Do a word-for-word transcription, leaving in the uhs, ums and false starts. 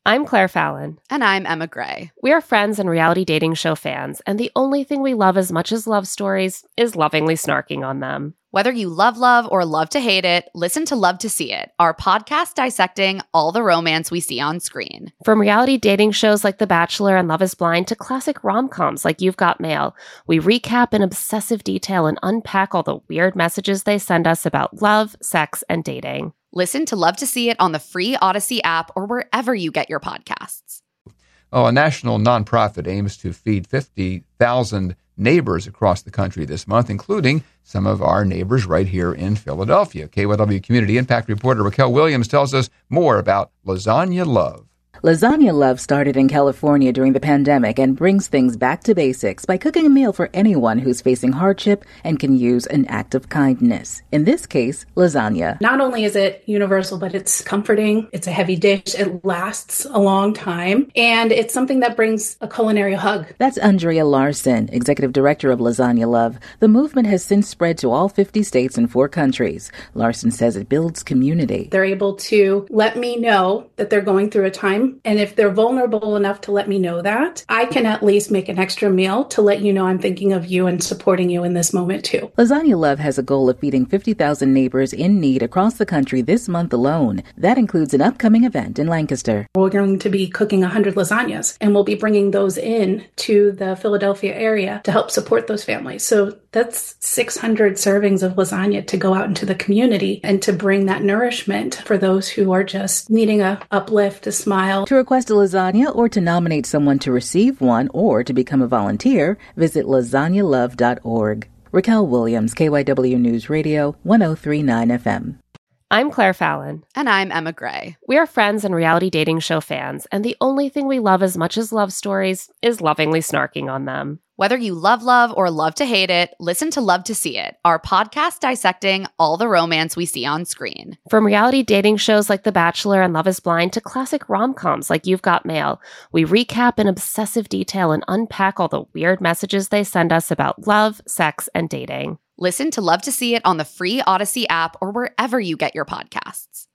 I'm Claire Fallon. And I'm Emma Gray. We are friends and reality dating show fans, and the only thing we love as much as love stories is lovingly snarking on them. Whether you love love or love to hate it, listen to Love to See It, our podcast dissecting all the romance we see on screen. From reality dating shows like The Bachelor and Love is Blind to classic rom-coms like You've Got Mail, we recap in obsessive detail and unpack all the weird messages they send us about love, sex, and dating. Listen to Love to See It on the free Odyssey app or wherever you get your podcasts. Oh, a national nonprofit aims to feed fifty thousand neighbors across the country this month, including some of our neighbors right here in Philadelphia. K Y W Community Impact reporter Raquel Williams tells us more about Lasagna Love. Lasagna Love started in California during the pandemic and brings things back to basics by cooking a meal for anyone who's facing hardship and can use an act of kindness. In this case, lasagna. Not only is it universal, but it's comforting. It's a heavy dish. It lasts a long time. And it's something that brings a culinary hug. That's Andrea Larson, executive director of Lasagna Love. The movement has since spread to all fifty states and four countries. Larson says it builds community. They're able to let me know that they're going through a time. And if they're vulnerable enough to let me know that, I can at least make an extra meal to let you know I'm thinking of you and supporting you in this moment too. Lasagna Love has a goal of feeding fifty thousand neighbors in need across the country this month alone. That includes an upcoming event in Lancaster. We're going to be cooking one hundred lasagnas, and we'll be bringing those in to the Philadelphia area to help support those families. So that's six hundred servings of lasagna to go out into the community and to bring that nourishment for those who are just needing a uplift, a smile. To request a lasagna or to nominate someone to receive one or to become a volunteer, visit lasagna love dot org. Raquel Williams, K Y W News Radio, one oh three point nine F M. I'm Claire Fallon. And I'm Emma Gray. We are friends and reality dating show fans, and the only thing we love as much as love stories is lovingly snarking on them. Whether you love love or love to hate it, listen to Love to See It, our podcast dissecting all the romance we see on screen. From reality dating shows like The Bachelor and Love is Blind to classic rom-coms like You've Got Mail, we recap in obsessive detail and unpack all the weird messages they send us about love, sex, and dating. Listen to Love to See It on the free Odyssey app or wherever you get your podcasts.